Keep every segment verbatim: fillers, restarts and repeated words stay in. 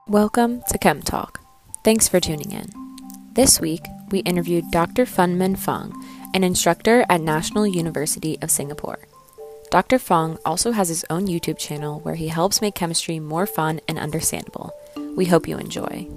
Welcome to Chem Talk. Thanks for tuning in. This week, we interviewed Doctor Phung Minh Phung, an instructor at National University of Singapore. Doctor Phung also has his own YouTube channel where he helps make chemistry more fun and understandable. We hope you enjoy.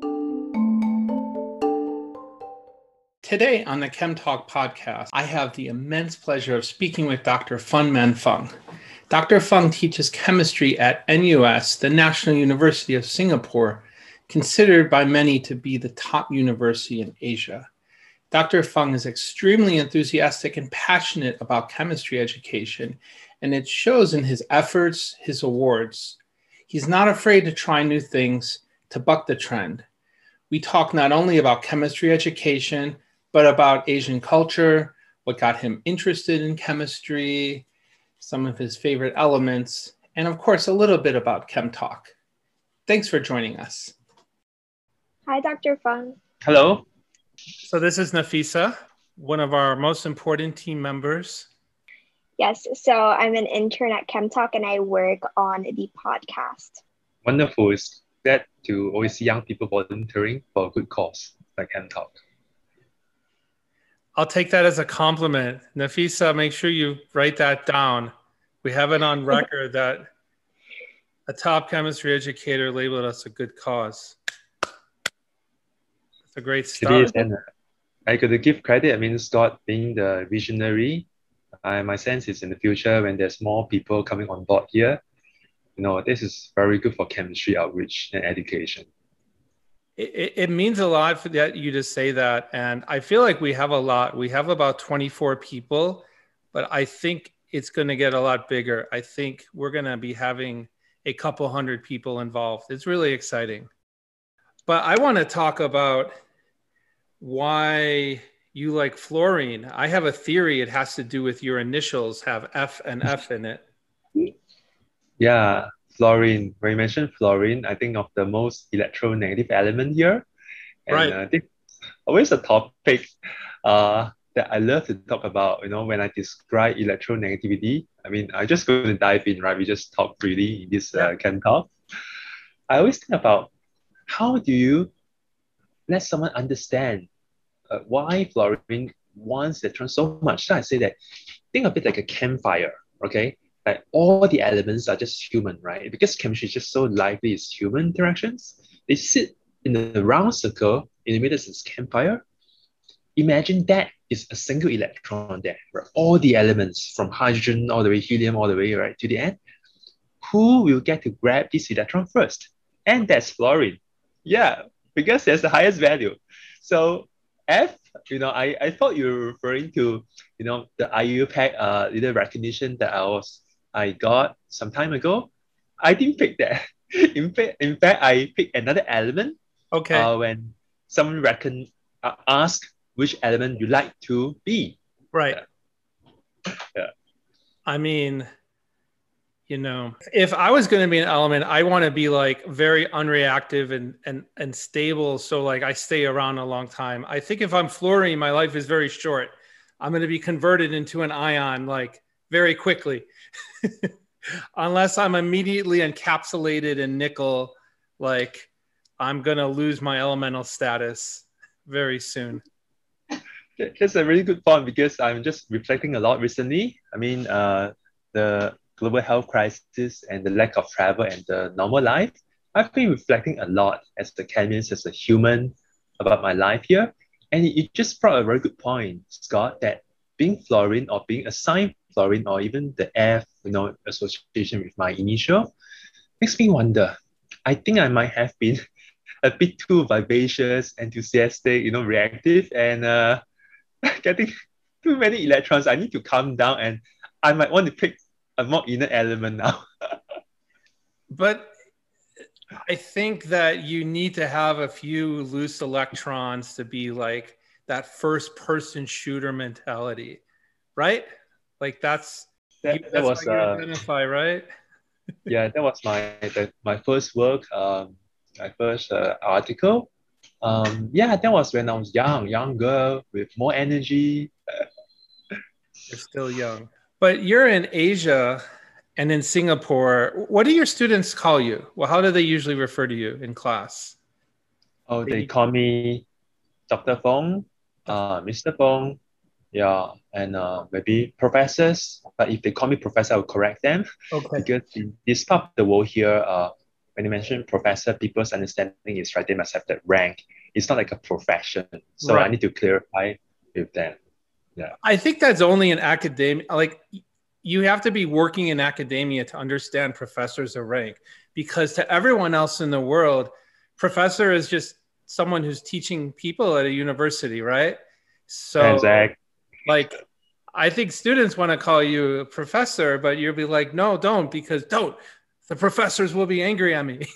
Today on the Chem Talk podcast, I have the immense pleasure of speaking with Doctor Phung Minh Phung. Doctor Phung teaches chemistry at N U S, the National University of Singapore, considered by many to be the top university in Asia. Doctor Phung is extremely enthusiastic and passionate about chemistry education, and it shows in his efforts, his awards. He's not afraid to try new things to buck the trend. We talk not only about chemistry education, but about Asian culture, what got him interested in chemistry, some of his favorite elements, and of course, a little bit about Chem Talk. Thanks for joining us. Hi, Doctor Phung. Hello. So this is Nafisa, one of our most important team members. Yes, so I'm an intern at Chem Talk and I work on the podcast. Wonderful. It's glad to always see young people volunteering for a good cause like Chem Talk. I'll take that as a compliment. Nafisa, make sure you write that down. We have it on record that a top chemistry educator labeled us a good cause. It's a great start. It is, and I got to give credit. I mean, Scott being the visionary. Uh, my sense is in the future when there's more people coming on board here, you know, this is very good for chemistry outreach and education. It, it means a lot for that you to say that. And I feel like we have a lot. We have about twenty-four people, but I think it's going to get a lot bigger. I think we're going to be having a couple hundred people involved. It's really exciting. But I want to talk about why you like fluorine. I have a theory it has to do with your initials have F and F in it. Yeah. Fluorine, when you mentioned fluorine, I think of the most electronegative element here. And right. uh, I think always a topic uh, that I love to talk about, you know, when I describe electronegativity. I mean, I'm just going to dive in, right? We just talk freely in this uh, Chem Talk. I always think about how do you let someone understand uh, why fluorine wants electrons so much. So I say that, think of it like a campfire, okay? Like all the elements are just human, right? Because chemistry is just so lively, it's human interactions. They sit in a round circle in the middle of this campfire. Imagine that is a single electron there, where all the elements from hydrogen all the way, helium all the way, right, to the end. Who will get to grab this electron first? And that's fluorine. Yeah, because there's the highest value. So F, you know, I, I thought you were referring to, you know, the I U P A C uh, little recognition that I was I got some time ago. I didn't pick that. In fact, in fact, I picked another element. Okay. Uh, when someone reckon uh, ask which element you like to be. Right. Yeah. yeah. I mean, you know, if I was going to be an element, I want to be like very unreactive and and and stable. So like I stay around a long time. I think if I'm fluorine, my life is very short. I'm going to be converted into an ion like very quickly. Unless I'm immediately encapsulated in nickel, like I'm going to lose my elemental status very soon. That's a really good point because I'm just reflecting a lot recently. I mean, uh, the global health crisis and the lack of travel and the normal life. I've been reflecting a lot as a chemist, as a human about my life here. And it just brought a very good point, Scott, that being fluorine or being assigned fluorine or even the F, you know, association with my initial makes me wonder. I think I might have been a bit too vivacious, enthusiastic, you know, reactive, and uh, getting too many electrons. I need to calm down, and I might want to pick a more inner element now. But I think that you need to have a few loose electrons to be like that first person shooter mentality, right? Like that's, that, you, that that's was how you uh, identify, right? yeah, that was my the, my first work, um, my first uh, article. Um, yeah, that was when I was young, younger, with more energy. You're still young, but you're in Asia. And in Singapore, what do your students call you? Well, how do they usually refer to you in class? Oh, they They- call me Doctor Fong, uh, Mister Fong, yeah, and uh, maybe professors. But if they call me professor, I'll correct them Okay. because in this part of the world here, uh, when you mention professor, people's understanding is right, they must have that rank. It's not like a profession. So I Right. need to clarify with them. Yeah. I think that's only in academia. Like you have to be working in academia to understand professors of rank, because to everyone else in the world, professor is just someone who's teaching people at a university, right? So Exactly. like I think students want to call you a professor, but you'll be like, no, don't, because don't. The professors will be angry at me.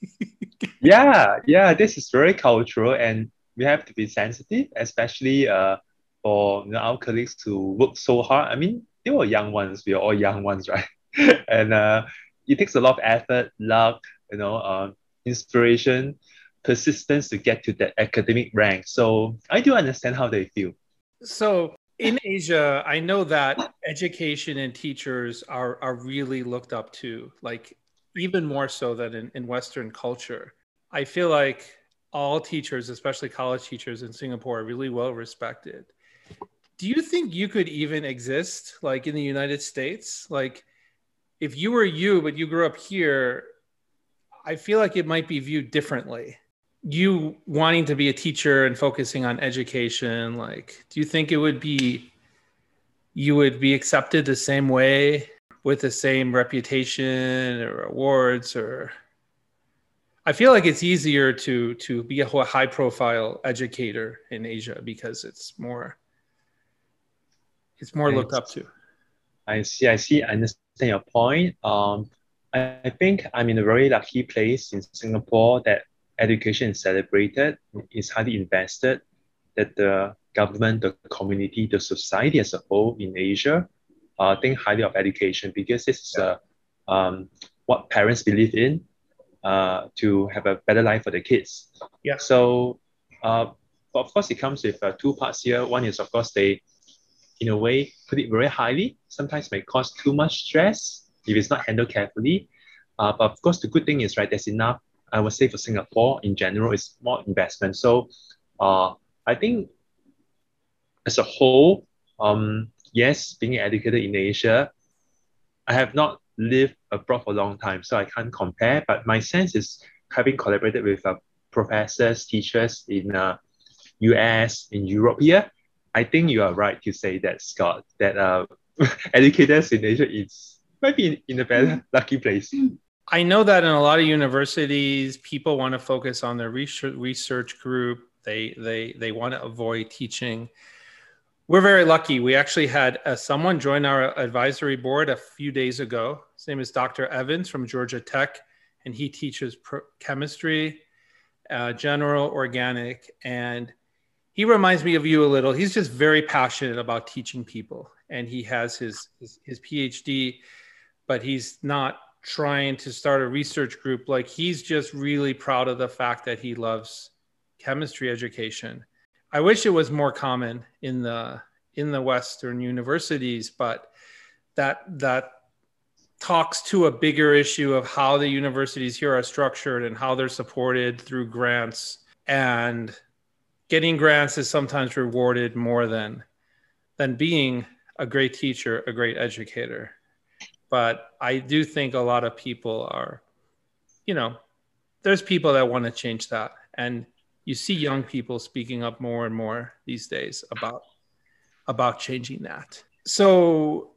Yeah, yeah, this is very cultural and we have to be sensitive, especially uh for you know, our colleagues who work so hard. I mean, they were young ones, we are all young ones, right? And uh it takes a lot of effort, luck, you know, um, inspiration, persistence to get to that academic rank. So I do understand how they feel. So in Asia, I know that education and teachers are are really looked up to, like even more so than in, in Western culture. I feel like all teachers, especially college teachers in Singapore, are really well respected. Do you think you could even exist like in the United States? Like if you were you, but you grew up here, I feel like it might be viewed differently. You wanting to be a teacher and focusing on education, like, do you think it would be, you would be accepted the same way with the same reputation or awards? Or I feel like it's easier to to be a high profile educator in Asia because it's more it's more I, looked up to. I see, I see, I understand your point. Um, I, I think I'm in a very lucky place in Singapore that education is celebrated, is highly invested, that the government, the community, the society as a whole in Asia uh, think highly of education because this is uh, um, what parents believe in uh, to have a better life for the kids. Yeah. So, uh, of course, it comes with uh, two parts here. One is, of course, they, in a way, put it very highly. Sometimes may cause too much stress if it's not handled carefully. Uh, but of course, the good thing is, right, there's enough, I would say for Singapore in general, it's more investment. So uh, I think as a whole, um, yes, being educated in Asia, I have not lived abroad for a long time, so I can't compare. But my sense is having collaborated with uh, professors, teachers in uh, U S, in Europe here, I think you are right to say that, Scott, that uh, educators in Asia is maybe in, in a better lucky place. I know that in a lot of universities, people want to focus on their research research group. They they they want to avoid teaching. We're very lucky. We actually had uh, someone join our advisory board a few days ago. His name is Doctor Evans from Georgia Tech, and he teaches pro- chemistry, uh, general organic, and he reminds me of you a little. He's just very passionate about teaching people, and he has his his, his PhD, but he's not trying to start a research group. Like he's just really proud of the fact that he loves chemistry education. I wish it was more common in the in the Western universities, but that that talks to a bigger issue of how the universities here are structured and how they're supported through grants. And getting grants is sometimes rewarded more than than being a great teacher, a great educator. But I do think a lot of people are, you know, there's people that want to change that. And you see young people speaking up more and more these days about about changing that. So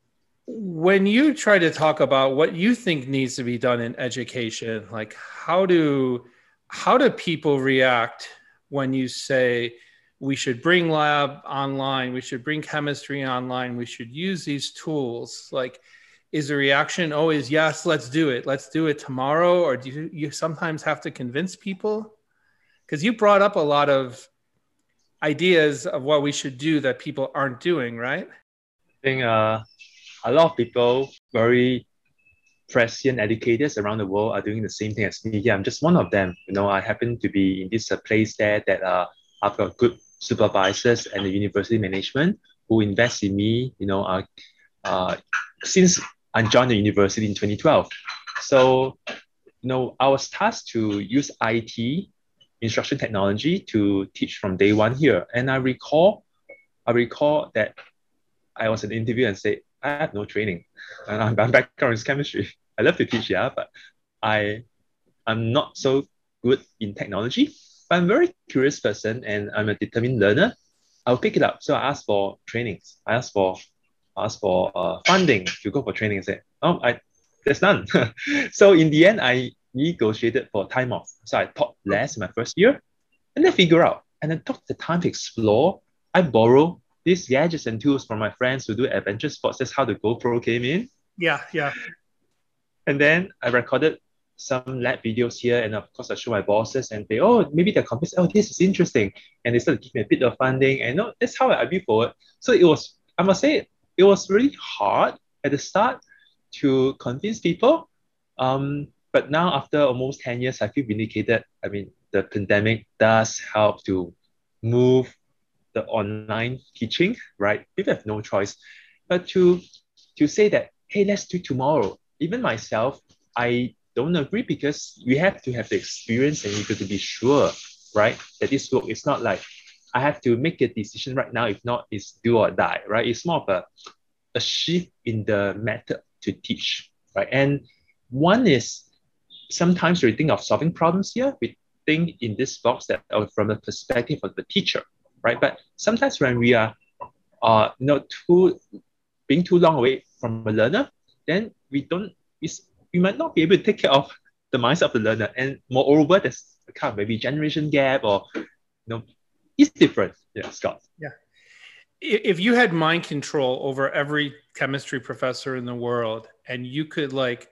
when you try to talk about what you think needs to be done in education, like how do how do people react when you say we should bring lab online, we should bring chemistry online, we should use these tools? Like, is the reaction always yes, let's do it, let's do it tomorrow? Or do you, you sometimes have to convince people? Because you brought up a lot of ideas of what we should do that people aren't doing, right? I think uh, a lot of people, very prescient educators around the world, are doing the same thing as me. Yeah, I'm just one of them. You know, I happen to be in this uh, place there that uh, I've got good supervisors and the university management who invest in me. You know, uh, uh, since I joined the university in twenty twelve. So, you know, I was tasked to use I T, instruction technology, to teach from day one here. And I recall, I recall that I was in an interview and said, I have no training. And I'm, I'm background is chemistry. I love to teach, yeah, but I, I'm not so good in technology. But I'm a very curious person and I'm a determined learner. I'll pick it up. So I asked for trainings. I asked for asked for uh, funding to go for training and say, oh, I, there's none. So in the end, I negotiated for time off. So I taught less in my first year and then figure out. And then took the time to explore. I borrow these gadgets and tools from my friends who do adventure sports. That's how the GoPro came in. Yeah, yeah. And then I recorded some lab videos here. And of course, I show my bosses and they, oh, maybe they're convinced, oh, this is interesting. And they started giving me a bit of funding. And no, that's how I move forward. So it was, I must say, it was really hard at the start to convince people. Um, but now after almost ten years, I feel vindicated. I mean, the pandemic does help to move the online teaching, right? People have no choice. But to, to say that, hey, let's do tomorrow. Even myself, I don't agree because you have to have the experience and you got to be sure, right? That this work is not like, I have to make a decision right now. If not, it's do or die, right? It's more of a, a shift in the method to teach, right? And one is sometimes we think of solving problems here. We think in this box that uh, from the perspective of the teacher, right? But sometimes when we are, uh, you know, too being too long away from a learner, then we don't, we might not be able to take care of the mindset of the learner. And moreover, there's a kind of maybe generation gap or, you know, it's different. Yeah, Scott. Yeah. If you had mind control over every chemistry professor in the world and you could like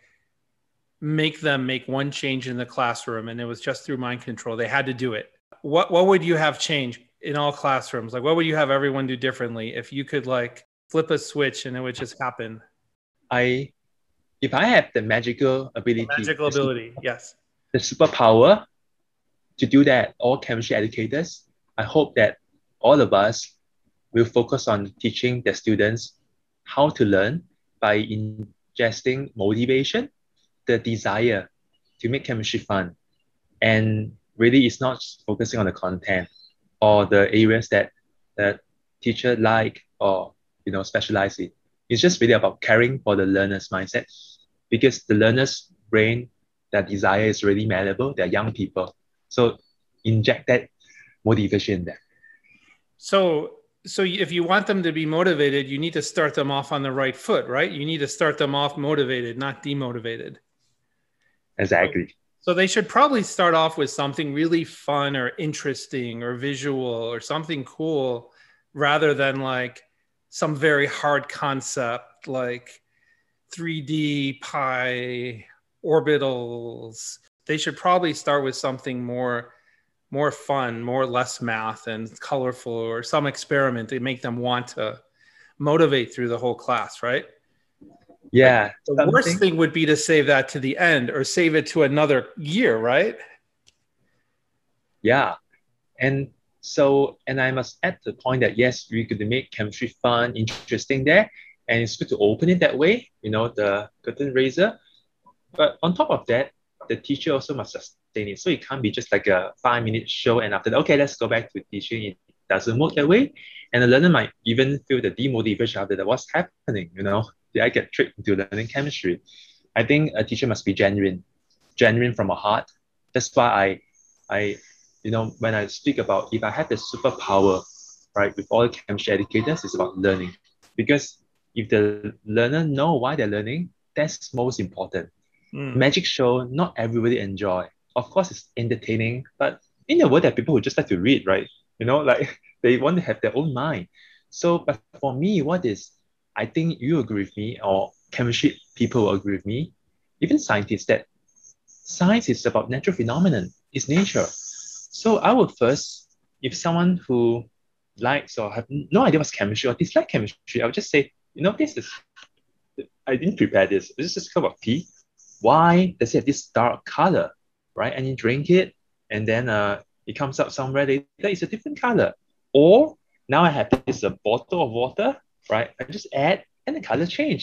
make them make one change in the classroom and it was just through mind control, they had to do it. What, what would you have changed in all classrooms? Like, what would you have everyone do differently if you could like flip a switch and it would just happen? I, if I have the magical ability, the magical ability, the, yes, the superpower to do that, all chemistry educators, I hope that all of us will focus on teaching the students how to learn by ingesting motivation, the desire to make chemistry fun. And really, it's not focusing on the content or the areas that the teacher like or, you know, specialize in. It's just really about caring for the learner's mindset because the learner's brain, their desire is really malleable. They're young people. So inject that motivation there. So, so if you want them to be motivated, you need to start them off on the right foot, right? You need to start them off motivated, not demotivated. Exactly. So they should probably start off with something really fun or interesting or visual or something cool rather than like some very hard concept like three D pi orbitals. They should probably start with something more more fun, more less math and colorful or some experiment to make them want to motivate through the whole class, right? Yeah. Like, the worst thing would be to save that to the end or save it to another year, right? Yeah. And so, and I must add the point that yes, we could make chemistry fun, interesting there. And it's good to open it that way, you know, the curtain raiser. But on top of that, the teacher also must sustain it. So it can't be just like a five minute show and after that, okay, let's go back to teaching. It doesn't work that way. And the learner might even feel the demotivation after that. What's happening, you know? Did I get tricked into learning chemistry? I think a teacher must be genuine, genuine from a heart. That's why I, I, you know, when I speak about if I had the superpower, right, with all chemistry educators, it's about learning. Because if the learner know why they're learning, that's most important. Mm. Magic show, not everybody enjoy. Of course, it's entertaining, but in a world that people would just like to read, right? You know, like they want to have their own mind. So, but for me, what is, I think you agree with me, or chemistry people will agree with me, even scientists, that science is about natural phenomenon, it's nature. So I would first, if someone who likes or have no idea what's chemistry or dislike chemistry, I would just say, you know, this is, I didn't prepare this. This is a cup of tea. Why does it have this dark color, right? And you drink it, and then uh, it comes out somewhere later, it's a different color. Or now I have this a bottle of water, right? I just add, and the color change.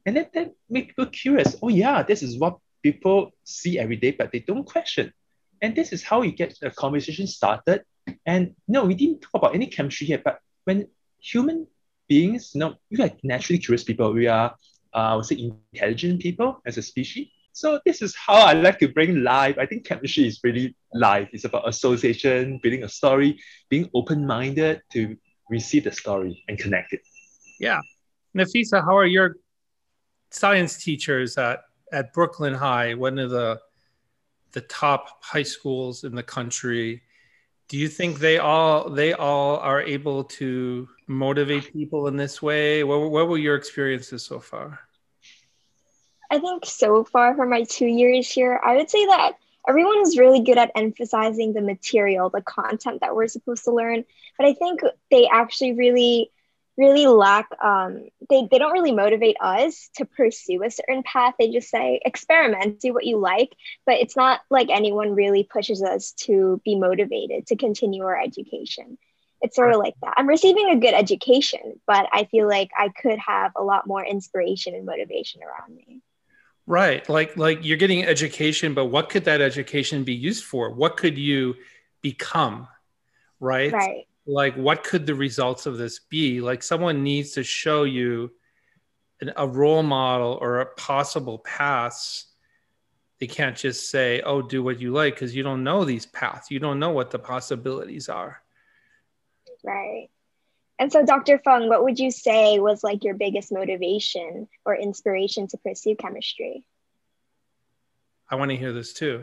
And then that make people curious. Oh yeah, this is what people see every day, but they don't question. And this is how you get the conversation started. And no, we didn't talk about any chemistry here, but when human beings, you know, we are naturally curious people. We are, uh, I would say, intelligent people as a species. So this is how I like to bring life. I think chemistry is really life. It's about association, building a story, being open-minded to receive the story and connect it. Yeah. Nafisa, how are your science teachers at, at Brooklyn High, one of the, the top high schools in the country? Do you think they all they all are able to motivate people in this way? What, what were your experiences so far? I think so far for my two years here, I would say that everyone is really good at emphasizing the material, the content that we're supposed to learn. But I think they actually really, really lack, um, they, they don't really motivate us to pursue a certain path. They just say, experiment, do what you like. But it's not like anyone really pushes us to be motivated to continue our education. It's sort of like that. I'm receiving a good education, but I feel like I could have a lot more inspiration and motivation around me. Right. Like, like you're getting education, but what could that education be used for? What could you become? Right. Right. Like, what could the results of this be? Like, someone needs to show you an, a role model or a possible paths. They can't just say, oh, do what you like, because you don't know these paths. You don't know what the possibilities are. Right. And so, Doctor Fung, what would you say was like your biggest motivation or inspiration to pursue chemistry? I want to hear this too.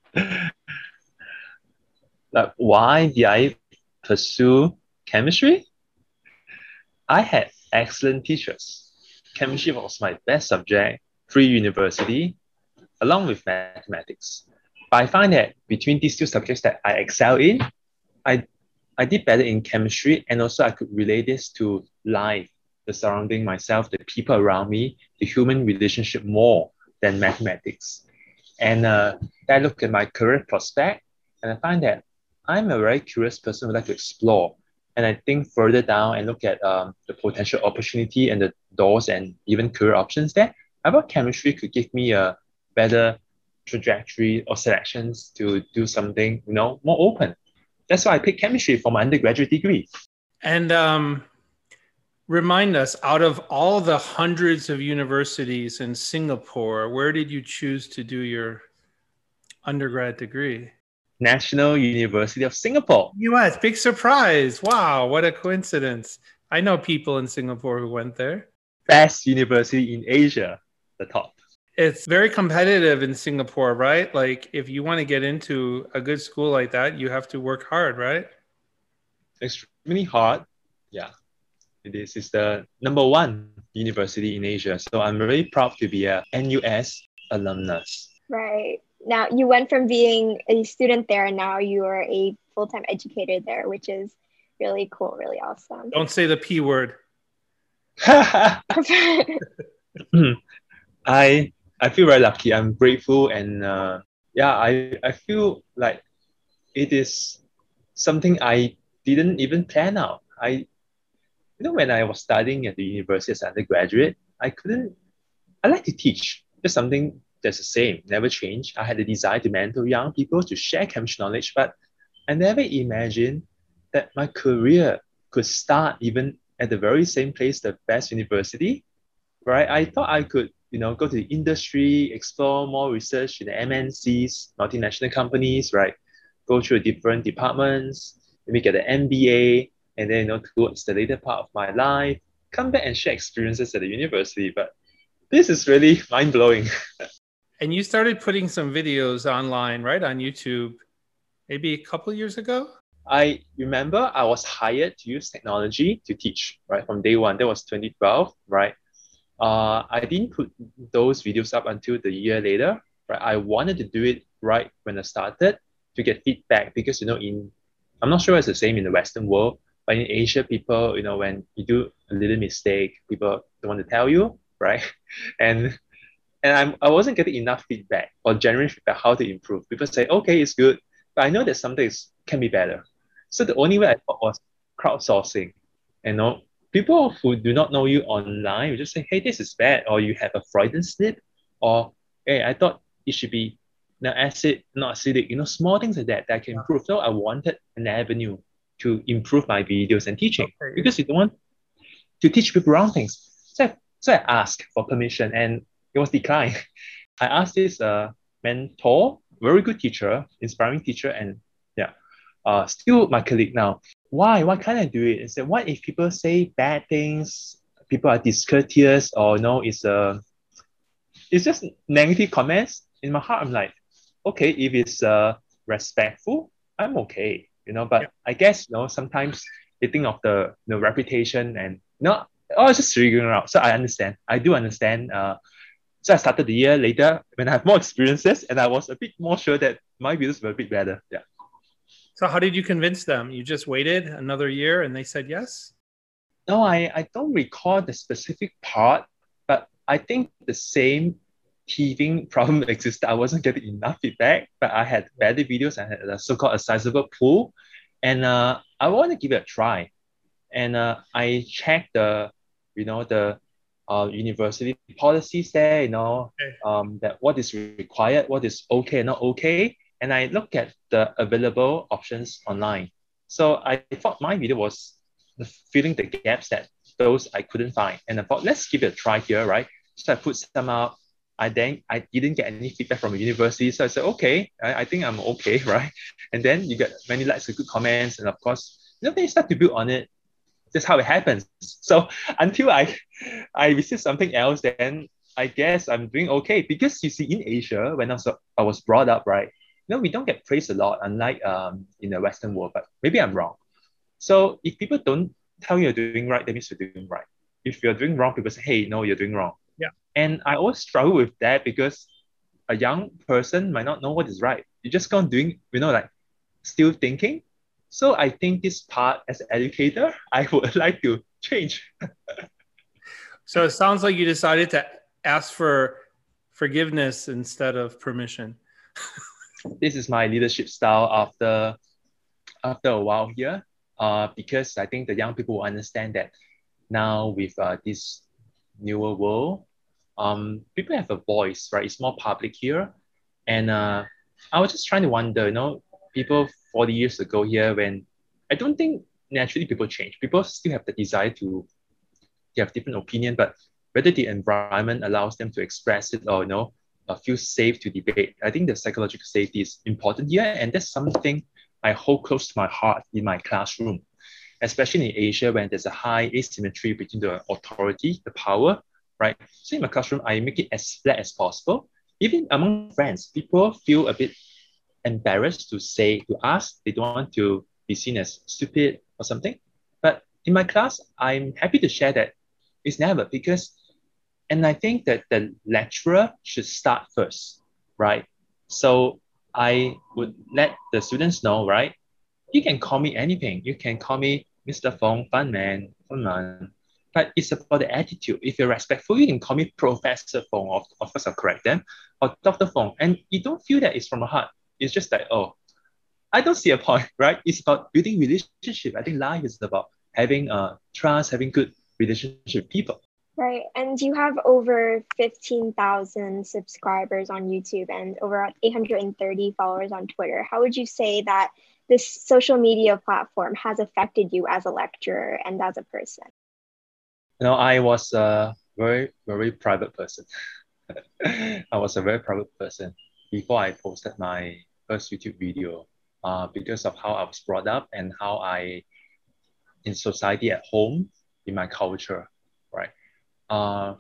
Like, why did I pursue chemistry? I had excellent teachers. Chemistry was my best subject pre-university, along with mathematics. But I find that between these two subjects that I excel in, I I did better in chemistry, and also I could relate this to life, the surrounding myself, the people around me, the human relationship more than mathematics. And uh, I look at my career prospect, and I find that I'm a very curious person who like to explore. And I think further down and look at um, the potential opportunity and the doors and even career options there. I thought chemistry could give me a better trajectory or selections to do something, you know, more open. That's why I picked chemistry for my undergraduate degree. And um, remind us, out of all the hundreds of universities in Singapore, where did you choose to do your undergrad degree? National University of Singapore. U S, big surprise. Wow, what a coincidence. I know people in Singapore who went there. Best university in Asia, the top. It's very competitive in Singapore, right? Like, if you want to get into a good school like that, you have to work hard, right? Extremely hard. Yeah, it is. It's the number one university in Asia. So I'm very proud to be a N U S alumnus. Right. Now, you went from being a student there, and now you are a full-time educator there, which is really cool, really awesome. Don't say the P word. I I feel very lucky. I'm grateful, and uh, yeah, I, I feel like it is something I didn't even plan out. I, you know, when I was studying at the university as an undergraduate, I couldn't, I like to teach. Just something that's the same, never changed. I had a desire to mentor young people, to share chemistry knowledge, but I never imagined that my career could start even at the very same place, the best university, right? I thought I could, you know, go to the industry, explore more research in the M N Cs, multinational companies, right? Go through different departments, maybe get an M B A, and then, you know, towards the later part of my life, come back and share experiences at the university. But this is really mind-blowing. And you started putting some videos online, right, on YouTube, maybe a couple of years ago? I remember I was hired to use technology to teach, right, from day one. That was twenty twelve, right? Uh, I didn't put those videos up until the year later, right? I wanted to do it right when I started to get feedback because, you know, in, I'm not sure it's the same in the Western world, but in Asia, people, you know, when you do a little mistake, people don't want to tell you, right? And and I'm, I wasn't getting enough feedback or genuine feedback how to improve. People say, okay, it's good, but I know that something is, can be better. So the only way I thought was crowdsourcing, you know, people who do not know you online, you just say, hey, this is bad, or you have a Freudian slip, or hey, I thought it should be now acid, not acidic, you know, small things like that that I can improve. So I wanted an avenue to improve my videos and teaching Okay. because you don't want to teach people wrong things. So I, so I asked for permission and it was declined. I asked this uh, mentor, very good teacher, inspiring teacher, and yeah, uh, still my colleague now. Why? Why can't I do it? I said, what if people say bad things? People are discourteous, or no, it's a, it's just negative comments. In my heart, I'm like, okay, if it's uh respectful, I'm okay, you know. But Yeah. I guess you know sometimes they think of the the reputation and no, oh, it's just figuring out. So I understand. I do understand. Uh, so I started the year later when I have more experiences, and I was a bit more sure that my videos were a bit better. Yeah. So how did you convince them? You just waited another year and they said yes? No, I, I don't recall the specific part, but I think the same teething problem existed. I wasn't getting enough feedback, but I had better videos. I had a so-called a sizable pool, and uh, I want to give it a try. And uh, I checked the, you know, the uh, university policies there, you know, Okay. um, that what is required, what is okay and not okay. And I looked at the available options online. So I thought my video was filling the gaps that those I couldn't find. And I thought, let's give it a try here, right? So I put some out. I then I didn't get any feedback from the university. So I said, okay, I, I think I'm okay, right? And then you get many likes and good comments. And of course, you know, then you start to build on it. That's how it happens. So until I I receive something else, then I guess I'm doing okay. Because you see, in Asia, when I was, I was brought up, right, you know, we don't get praised a lot, unlike um in the Western world, but maybe I'm wrong. So if people don't tell you you're doing right, that means you're doing right. If you're doing wrong, people say, hey, no, you're doing wrong. Yeah. And I always struggle with that because a young person might not know what is right. You just go on doing, you know, like still thinking. So I think this part as an educator, I would like to change. So it sounds like you decided to ask for forgiveness instead of permission. This is my leadership style after after a while here, uh, because I think the young people will understand that now with uh, this newer world, um, people have a voice, right? It's more public here. And uh, I was just trying to wonder, you know, people forty years ago here, when I don't think naturally people change. People still have the desire to, to have different opinion, but whether the environment allows them to express it or, you know, uh, feel safe to debate. I think the psychological safety is important here. And that's something I hold close to my heart in my classroom, especially in Asia when there's a high asymmetry between the authority, the power, right? So in my classroom, I make it as flat as possible. Even among friends, people feel a bit embarrassed to say, to ask, they don't want to be seen as stupid or something. But in my class, I'm happy to share that it's never, because, and I think that the lecturer should start first, right? So I would let the students know, right? You can call me anything. You can call me Mister Fong, Fun Man, Fun Man. But it's about the attitude. If you're respectful, you can call me Professor Fong, or of course I'll correct them, or Doctor Fong. And you don't feel that it's from the heart. It's just like, oh, I don't see a point, right? It's about building relationship. I think life is about having uh, trust, having good relationship with people. Right. And you have over fifteen thousand subscribers on YouTube and over eight hundred thirty followers on Twitter. How would you say that this social media platform has affected you as a lecturer and as a person? You know, I was a very, very private person. I was a very private person before I posted my first YouTube video, uh, because of how I was brought up and how I, in society at home, in my culture, right? Uh,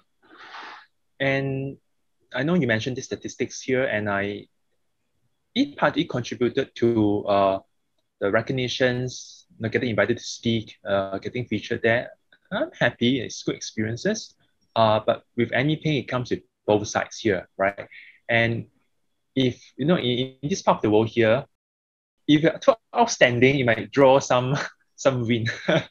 and I know you mentioned the statistics here, and I, it partly contributed to uh, the recognitions, you know, getting invited to speak, uh, getting featured there. I'm happy, it's good experiences. Uh, but with anything, it comes with both sides here, right? And if, you know, in, in this part of the world here, if you're too outstanding, you might draw some, some win.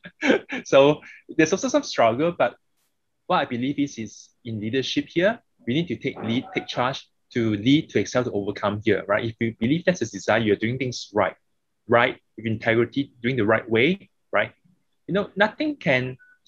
So there's also some struggle, but what I believe is, is in leadership here, we need to take lead, take charge to lead, to excel, to overcome here, right? If you believe that's a desire, you're doing things right, right, with integrity, doing the right way, right? You know, nothing can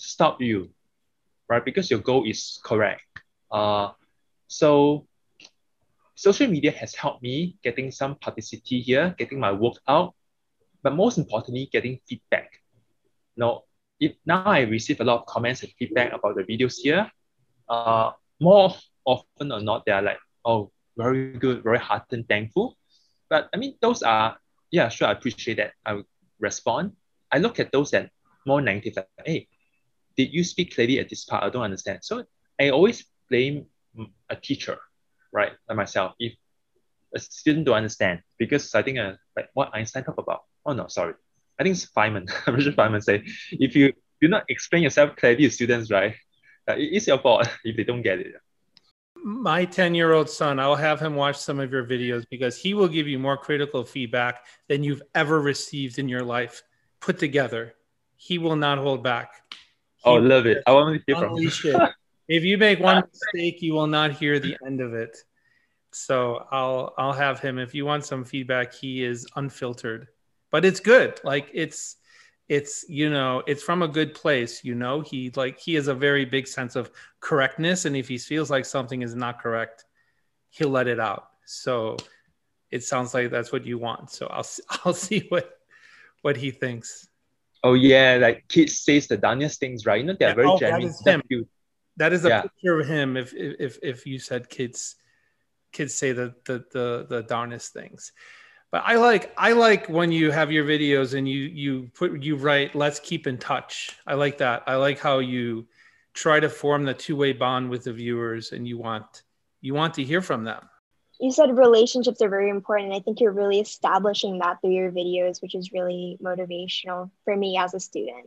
stop you, right? Because your goal is correct. Uh, so social media has helped me getting some publicity here, getting my work out, but most importantly, getting feedback. Now, if now I receive a lot of comments and feedback about the videos here, uh, more often or not, they are like, oh, very good, very heartened, thankful. But I mean, those are, yeah, sure, I appreciate that. I would respond. I look at those that more negative, like, hey, did you speak clearly at this part? I don't understand. So I always blame a teacher, right, like myself, if a student don't understand, because I think uh, like what Einstein talked about. Oh no, sorry. I think it's Feynman. Richard Feynman say, if you do not explain yourself clearly to students, right, uh, it's your fault if they don't get it. My ten-year-old son, I'll have him watch some of your videos because he will give you more critical feedback than you've ever received in your life put together. He will not hold back. He oh, love it. I want to hear from him. If you make one mistake, you will not hear the end of it. So I'll I'll have him. If you want some feedback, he is unfiltered, but it's good. Like it's it's you know it's from a good place. You know he like he has a very big sense of correctness, and if he feels like something is not correct, he'll let it out. So it sounds like that's what you want. So I'll I'll see what what he thinks. Oh yeah, like kids says the darnest things, right? You know they're yeah, very oh, genuine. That is him. Cute. That is a yeah. picture of him. If if if you said kids. kids say the, the the the darnest things, but I like I like when you have your videos and you you put you write, let's keep in touch. I like that. I like how you try to form the two-way bond with the viewers, and you want you want to hear from them. You said relationships are very important. I think you're really establishing that through your videos, which is really motivational for me as a student.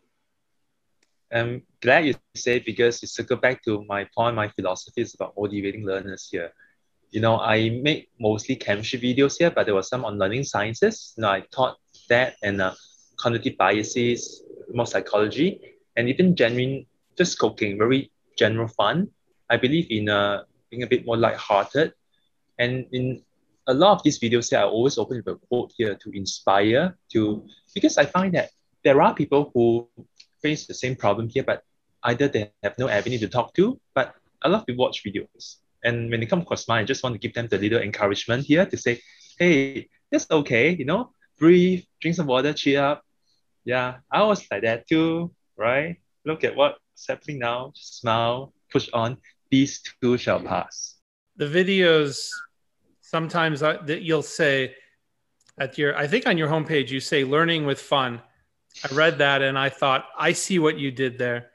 I'm glad you say, because you circle back to my point. My philosophy is about motivating learners here. You know, I make mostly chemistry videos here, but there was some on learning sciences. You know, I taught that and uh, cognitive biases, more psychology, and even genuine, just cooking, very general fun. I believe in uh, being a bit more lighthearted. And in a lot of these videos here, I always open with a quote here to inspire, to because I find that there are people who face the same problem here, but either they have no avenue to talk to, but a lot of people watch videos. And when they come across mine, I just want to give them the little encouragement here to say, hey, that's okay, you know, breathe, drink some water, cheer up. Yeah, I was like that too, right? Look at what's happening now, just smile, push on, these too shall pass. The videos, sometimes I, that you'll say at your, I think on your homepage, you say learning with fun. I read that and I thought, I see what you did there.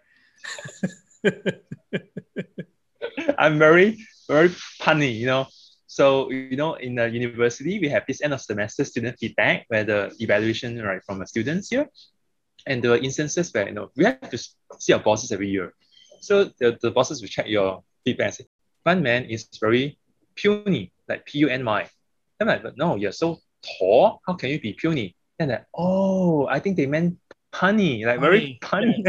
I'm very, very punny, you know. So, you know, in the university, we have this end of semester student feedback where the evaluation, right, from the students here. And there are instances where, you know, we have to see our bosses every year. So the, the bosses will check your feedback and say, Fun Man is very puny, like P U N Y. I'm like, but no, you're so tall. How can you be puny? And like, oh, I think they meant punny, like very punny.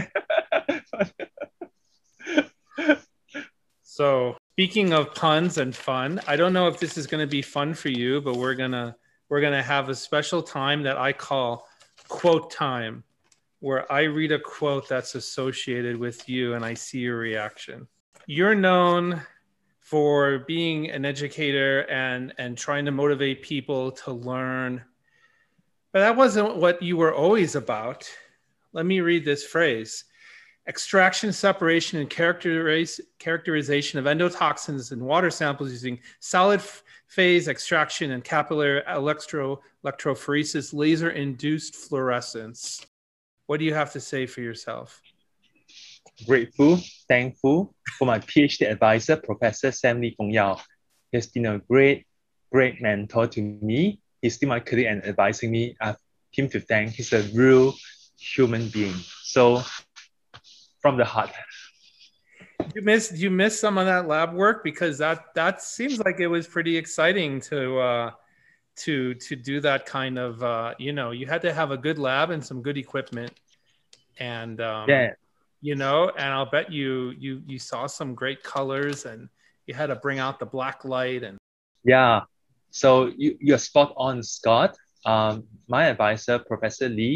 So speaking of puns and fun, I don't know if this is going to be fun for you, but we're gonna we're gonna have a special time that I call quote time, where I read a quote that's associated with you and I see your reaction. You're known for being an educator and and trying to motivate people to learn, but that wasn't what you were always about. Let me read this phrase. Extraction, separation, and characteriz- characterization of endotoxins in water samples using solid f- phase extraction and capillary electro- electrophoresis, laser-induced fluorescence. What do you have to say for yourself? Grateful, thankful for my PhD advisor, Professor Sam Lee Feng Yao. He has been a great, great mentor to me. He's still my colleague and advising me. I have him to thank. He's a real human being. So, from the heart. You missed you missed some of that lab work, because that that seems like it was pretty exciting to uh, to to do that kind of uh, you know, you had to have a good lab and some good equipment, and um, yeah, you know, and I'll bet you you you saw some great colors, and you had to bring out the black light and yeah. So you you're spot on, Scott. Um, my advisor, Professor Lee,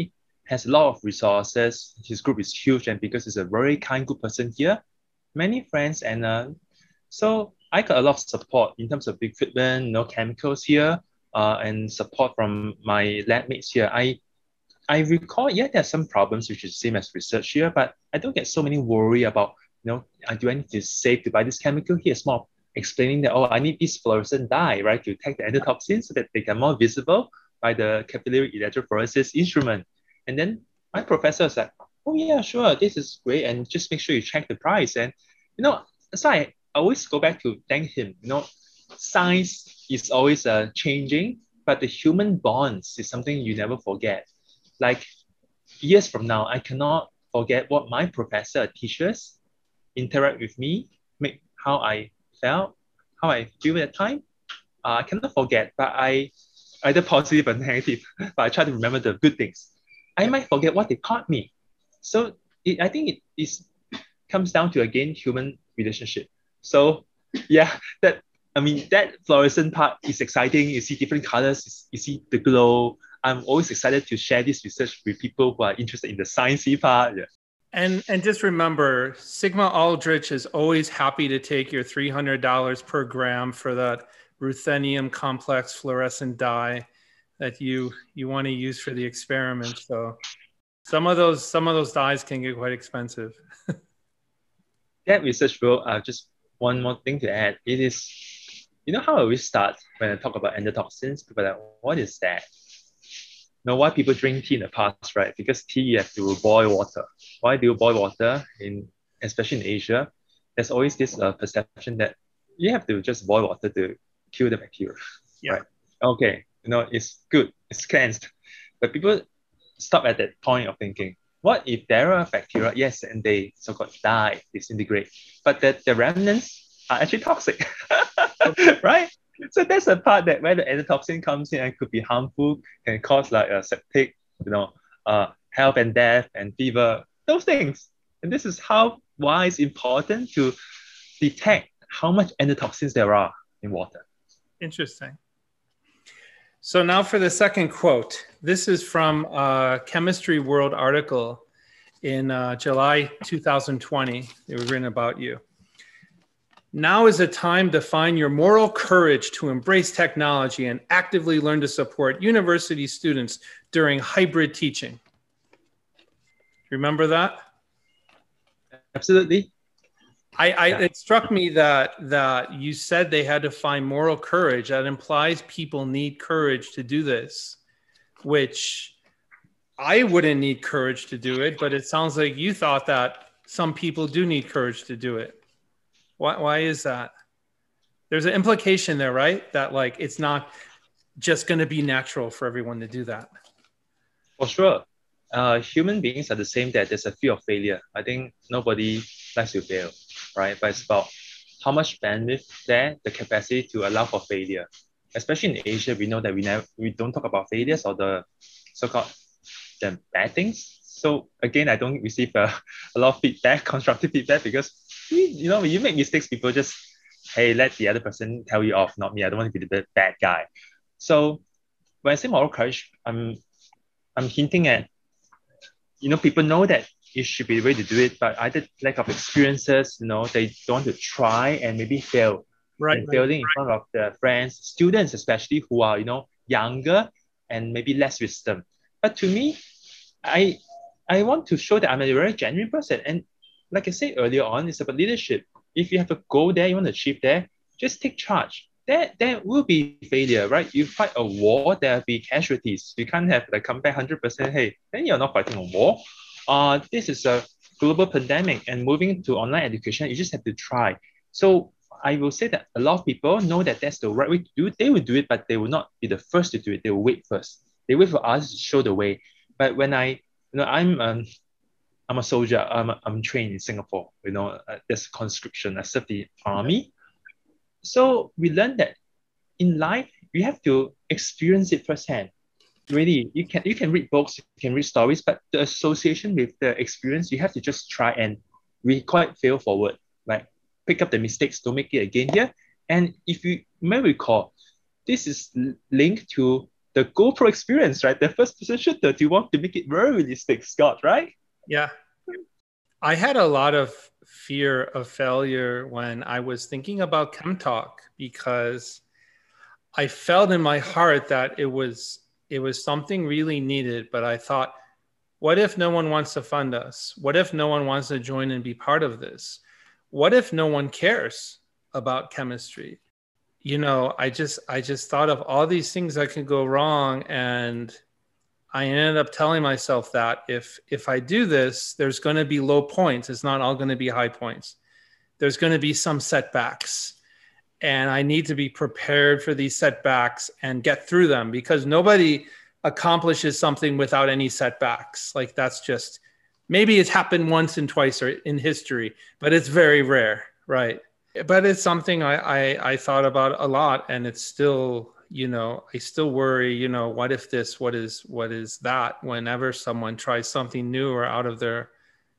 has a lot of resources. His group is huge, and because he's a very kind, good person here, many friends, and uh, so I got a lot of support in terms of equipment, no chemicals here, uh, and support from my lab mates here. I I recall, yeah, there's some problems which is same as research here, but I don't get so many worry about, you know, uh, do I need to save to buy this chemical here? It's more explaining that, oh, I need this fluorescent dye, right, to detect the endotoxin so that they can more visible by the capillary electrophoresis instrument. And then my professor was like, oh yeah, sure, this is great. And just make sure you check the price. And, you know, so I always go back to thank him. You know, science is always uh, changing, but the human bonds is something you never forget. Like years from now, I cannot forget what my professor teachers interact with me, make how I felt, how I feel at the time. Uh, I cannot forget, but I either positive or negative, but I try to remember the good things. I might forget what they taught me. So it, I think it is comes down to, again, human relationship. So yeah, that I mean, that fluorescent part is exciting. You see different colors, you see the glow. I'm always excited to share this research with people who are interested in the sciencey part. Yeah. And and just remember, Sigma Aldrich is always happy to take your three hundred dollars per gram for that ruthenium complex fluorescent dye that you you want to use for the experiment. So some of those some of those dyes can get quite expensive. That research, bro, uh, just one more thing to add. It is, you know how I always start when I talk about endotoxins? People are like, what is that? Now, why people drink tea in the past, right? Because tea, you have to boil water. Why do you boil water, in, especially in Asia? There's always this uh, perception that you have to just boil water to kill the bacteria, Yeah. right? Okay, you know, it's good, it's cleansed. But people stop at that point of thinking, what if there are bacteria? Yes, and they so-called die, disintegrate, but that the remnants are actually toxic, right? So that's the part that where the endotoxin comes in and could be harmful, can cause like a septic, you know, uh, health and death and fever, those things. And this is how why it's important to detect how much endotoxins there are in water. Interesting. So now for the second quote. This is from a Chemistry World article in uh, July two thousand twenty. They were written about you. Now is a time to find your moral courage to embrace technology and actively learn to support university students during hybrid teaching. Remember that? Absolutely. I, I Yeah. It struck me that that you said they had to find moral courage. That implies people need courage to do this, which I wouldn't need courage to do it, but it sounds like you thought that some people do need courage to do it. Why, why is that? There's an implication there, right? That like it's not just going to be natural for everyone to do that. For sure. Uh, human beings are the same, that there's a fear of failure. I think nobody likes to fail, right? But it's about how much bandwidth there, the capacity to allow for failure. Especially in Asia, we know that we never we don't talk about failures or the so-called the bad things. So again, I don't receive uh, a lot of feedback, constructive feedback, because you know when you make mistakes, people just, hey, let the other person tell you off, not me. I don't want to be the bad guy. So when I say moral courage, I'm I'm hinting at, you know, people know that it should be the way to do it, but either lack of experiences, you know, they don't want to try and maybe fail. Right. And failing in front of their friends, students especially, who are, you know, younger and maybe less wisdom. But to me, I I want to show that I'm a very genuine person. And like I said earlier on, it's about leadership. If you have a goal there, you want to achieve there, just take charge. There, there will be failure, right? You fight a war, there'll be casualties. You can't have like come back one hundred percent, hey, then you're not fighting a war. Uh, this is a global pandemic, and moving to online education, you just have to try. So I will say that a lot of people know that that's the right way to do it. They will do it, but they will not be the first to do it. They will wait first. They wait for us to show the way. But when I, you know, I'm um, I'm a soldier. I'm, I'm trained in Singapore. You know, uh, there's conscription. I serve the army. So we learned that in life, you have to experience it firsthand. Really, you can you can read books, you can read stories, but the association with the experience, you have to just try and we quite fail forward. Like pick up the mistakes, don't make it again here. And if you may recall, this is linked to the GoPro experience, right? The first person shooter, do you want to make it very realistic, Scott, right? Yeah. I had a lot of fear of failure when I was thinking about ChemTalk, because I felt in my heart that it was it was something really needed, but I thought, what if no one wants to fund us? What if no one wants to join and be part of this? What if no one cares about chemistry? You know, I just I just thought of all these things that could go wrong, and I ended up telling myself that if if I do this, there's going to be low points. It's not all going to be high points. There's going to be some setbacks, and I need to be prepared for these setbacks and get through them, because nobody accomplishes something without any setbacks. Like, that's just, maybe it's happened once and twice or in history, but it's very rare, right? But it's something I, I, I thought about a lot, and it's still, you know, I still worry, you know, what if this, what is, what is that, whenever someone tries something new or out of their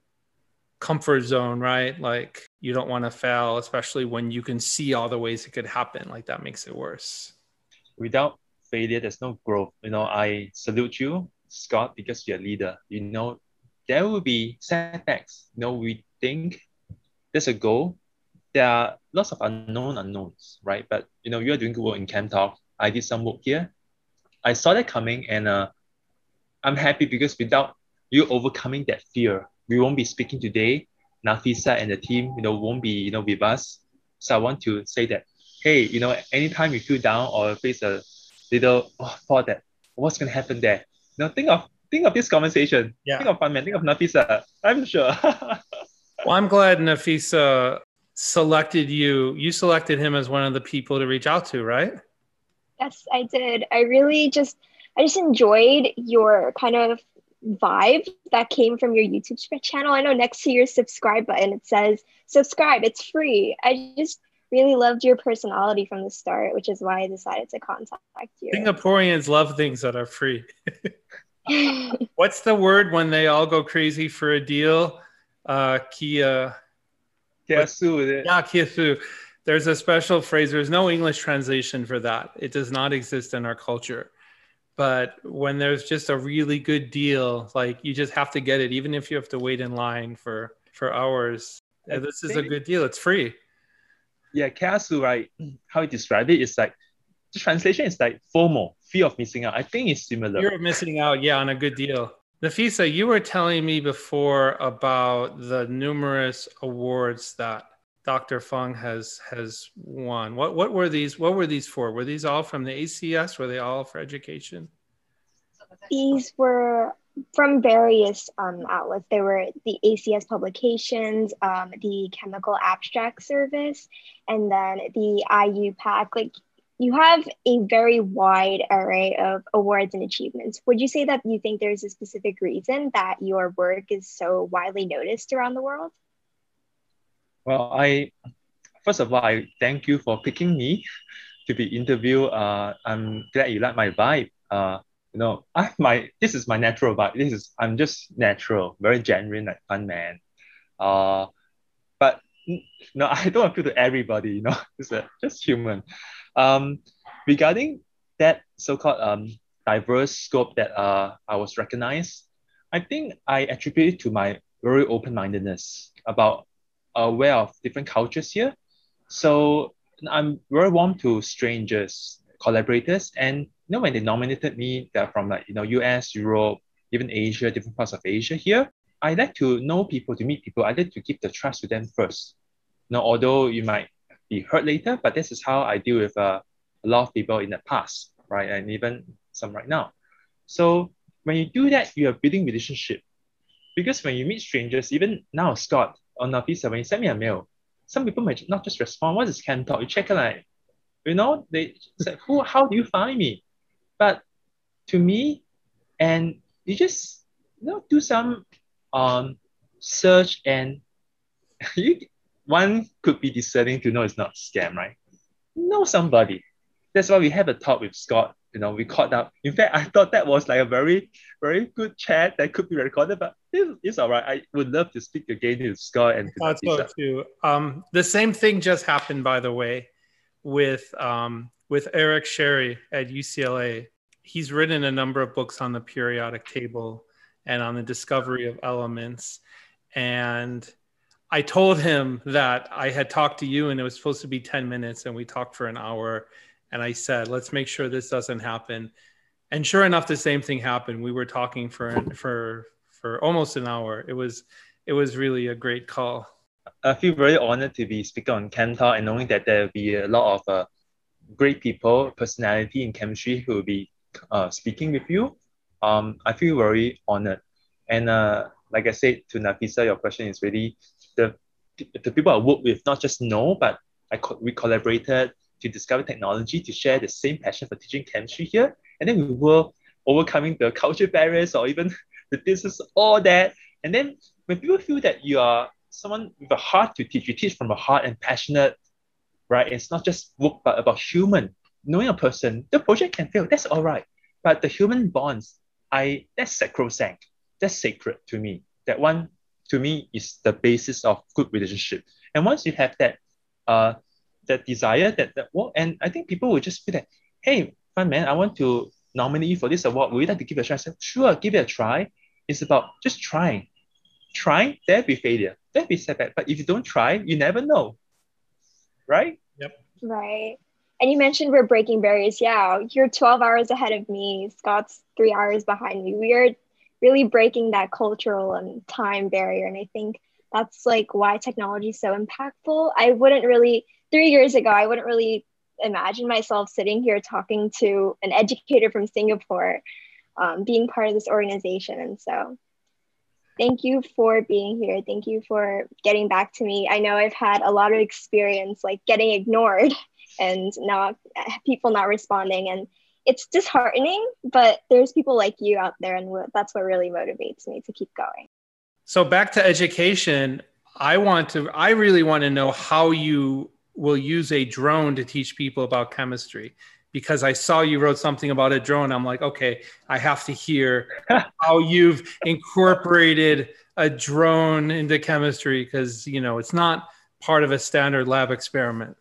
comfort zone, right? Like, you don't want to fail, especially when you can see all the ways it could happen. Like, that makes it worse. Without failure, there's no growth. You know, I salute you, Scott, because you're a leader. You know, there will be setbacks. You know, we think there's a goal. There are lots of unknown unknowns, right? But, you know, you're doing good work in ChemTalk. I did some work here. I saw that coming, and uh, I'm happy, because without you overcoming that fear, we won't be speaking today. Nafisa and the team, you know, won't be, you know, with us. So I want to say that, hey, you know, anytime you feel down or face a little oh, thought that what's going to happen there, you know, think of think of this conversation. Yeah. Think of Fun Man. Think of Nafisa. I'm sure. Well, I'm glad Nafisa selected you. You selected him as one of the people to reach out to, right? Yes, I did. I really just, I just enjoyed your kind of vibe that came from your YouTube channel. I know next to your subscribe button, it says subscribe, it's free. I just really loved your personality from the start, which is why I decided to contact you. Singaporeans love things that are free. What's the word when they all go crazy for a deal? Uh, Kia. Kiasu. Yeah, Kiasu. There's a special phrase. There's no English translation for that. It does not exist in our culture. But when there's just a really good deal, like, you just have to get it, even if you have to wait in line for, for hours. I this is a think- good deal. It's free. Yeah, Kiasu, right? How you describe it is like, the translation is like FOMO, fear of missing out. I think it's similar. You're missing out, yeah, on a good deal. Nafisa, you were telling me before about the numerous awards that Doctor Fung has has won. What what were these? What were these for? Were these all from the A C S? Were they all for education? These were from various um, outlets. There were the A C S publications, um, the Chemical Abstract Service, and then the I U PAC. Like, you have a very wide array of awards and achievements. Would you say that you think there's a specific reason that your work is so widely noticed around the world? Well, I first of all, I thank you for picking me to be interviewed. Uh, I'm glad you like my vibe. Uh, you know, I my this is my natural vibe. This is I'm just natural, very genuine, like Fun Man. Uh, but no, I don't appeal to everybody. You know, it's a, just human. Um, regarding that so-called um diverse scope that uh I was recognized, I think I attribute it to my very open-mindedness about aware of different cultures here. So I'm very warm to strangers, collaborators, and you know, when they nominated me, they're from like, you know, U S, Europe, even Asia, different parts of Asia here. I like to know people, to meet people. I like to give the trust to them first. Now, although you might be hurt later, but this is how I deal with uh, a lot of people in the past, right? And even some right now. So when you do that, you are building relationship. Because when you meet strangers, even now, Scott, on Nafisa, when you send me a mail, some people might not just respond, what is ChemTalk? You check it like, you know, they say, who, how do you find me? But to me, and you just, you know, do some um search, and you, one could be discerning to know it's not a scam, right? Know somebody. That's why we have a talk with Scott. You know, we caught up. In fact, I thought that was like a very, very good chat that could be recorded, but it's, it's all right. I would love to speak again with Scott and to I thought so too. Um, the same thing just happened, by the way, with um, with Eric Sherry at U C L A. he's written a number of books on the periodic table and on the discovery of elements. And I told him that I had talked to you and it was supposed to be ten minutes and we talked for an hour. And I said, let's make sure this doesn't happen. And sure enough, the same thing happened. We were talking for for for almost an hour. It was it was really a great call. I feel very honored to be speaking on ChemTalk and knowing that there will be a lot of uh, great people, personality in chemistry who will be uh, speaking with you. Um, I feel very honored. And uh, like I said to Nafisa, your question is really the the people I work with not just know, but I co- we collaborated to discover technology to share the same passion for teaching chemistry here. And then we were overcoming the culture barriers or even the distance, all that. And then when people feel that you are someone with a heart to teach, you teach from a heart and passionate, right? It's not just work, but about human. Knowing a person, the project can fail, that's all right. But the human bonds, I that's sacrosanct. That's sacred to me. That one, to me, is the basis of good relationship. And once you have that, uh, that desire, that, that well, and I think people will just feel that, hey, fun man, I want to nominate you for this award. Would you like to give it a try? I said, sure, give it a try. It's about just trying. Trying, there'll be failure, there'll be setback. But if you don't try, you never know. Right? Yep. Right. And you mentioned we're breaking barriers. Yeah, you're twelve hours ahead of me. Scott's three hours behind me. We are really breaking that cultural and time barrier. And I think that's like why technology is so impactful. I wouldn't really, three years ago, I wouldn't really imagine myself sitting here talking to an educator from Singapore, um, being part of this organization. And so thank you for being here. Thank you for getting back to me. I know I've had a lot of experience like getting ignored and not people not responding. And it's disheartening, but there's people like you out there, and that's what really motivates me to keep going. So back to education, I want to, I really want to know how you will use a drone to teach people about chemistry, because I saw you wrote something about a drone. I'm like, okay, I have to hear how you've incorporated a drone into chemistry, because, you know, it's not part of a standard lab experiment.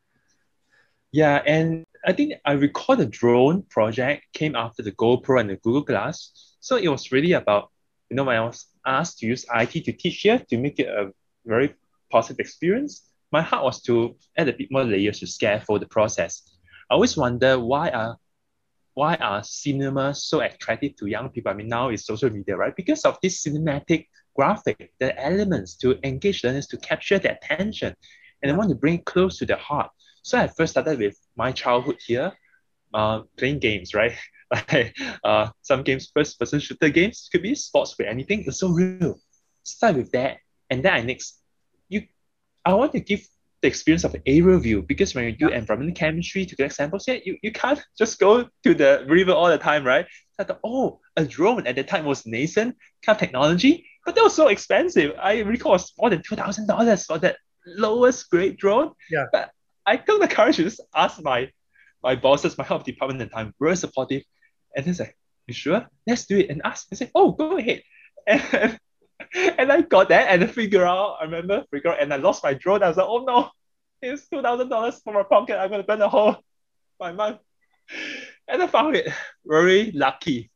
Yeah, and I think I recall the drone project came after the GoPro and the Google Glass. So it was really about, you know, when I was asked to use I T to teach here to make it a very positive experience, my heart was to add a bit more layers to scaffold the process. I always wonder why are why are cinema so attractive to young people? I mean, now it's social media, right? Because of this cinematic graphic, the elements to engage learners, to capture their attention, and I want to bring it close to their heart. So I first started with my childhood here, uh, playing games, right? Like uh, some games, first-person shooter games, could be sports, could be anything. It's so real. Start with that, and then I next, you, I want to give the experience of an aerial view, because when you do yeah. environmental chemistry to get samples, yeah, you, you can't just go to the river all the time, right? So I thought, oh, a drone at the time was nascent kind of technology, but that was so expensive. I recall it was more than two thousand dollars for that lowest grade drone. Yeah. But I took the courage to just ask my, my bosses, my health department at the time, very supportive. And they said, you sure? Let's do it. And ask. I said, oh, go ahead. And, and I got that and I figure out, I remember, figure out, and I lost my drone. I was like, oh no, it's two thousand dollars for my pocket. I'm going to burn the whole my month. And I found it very lucky.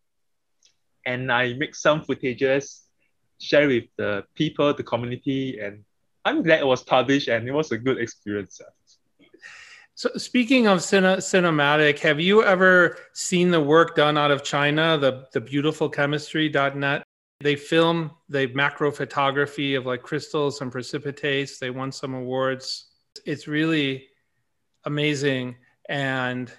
And I make some footages, share with the people, the community, and I'm glad it was published and it was a good experience. So speaking of cine- cinematic, have you ever seen the work done out of China, the, the beautiful chemistry dot net? They film the macro photography of like crystals and precipitates. They won some awards. It's really amazing. And